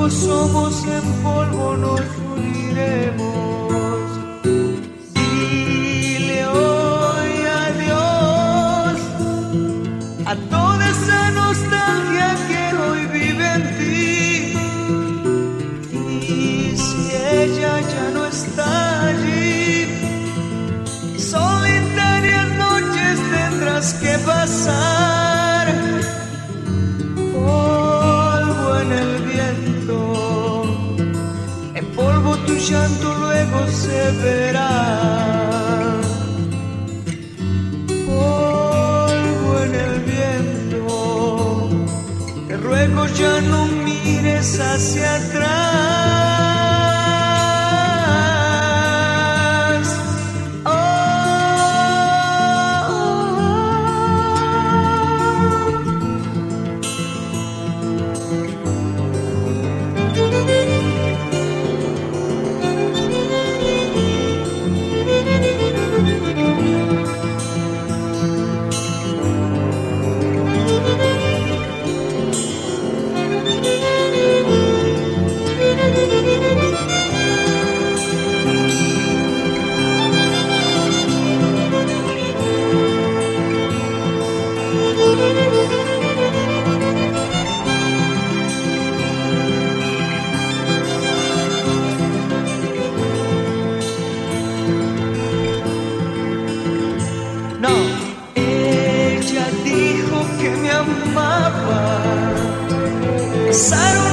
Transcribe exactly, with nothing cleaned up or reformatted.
somos, en polvo nos uniremos. Dile hoy adiós a toda esa nostalgia que hoy vive en ti. Y si ella ya no está allí, solitarias noches tendrás que pasar. Polvo en el viento, en polvo tu llanto luego se verá. Polvo en el viento, te ruego ya no mires hacia atrás. Ella dijo que me amaba. Pasaron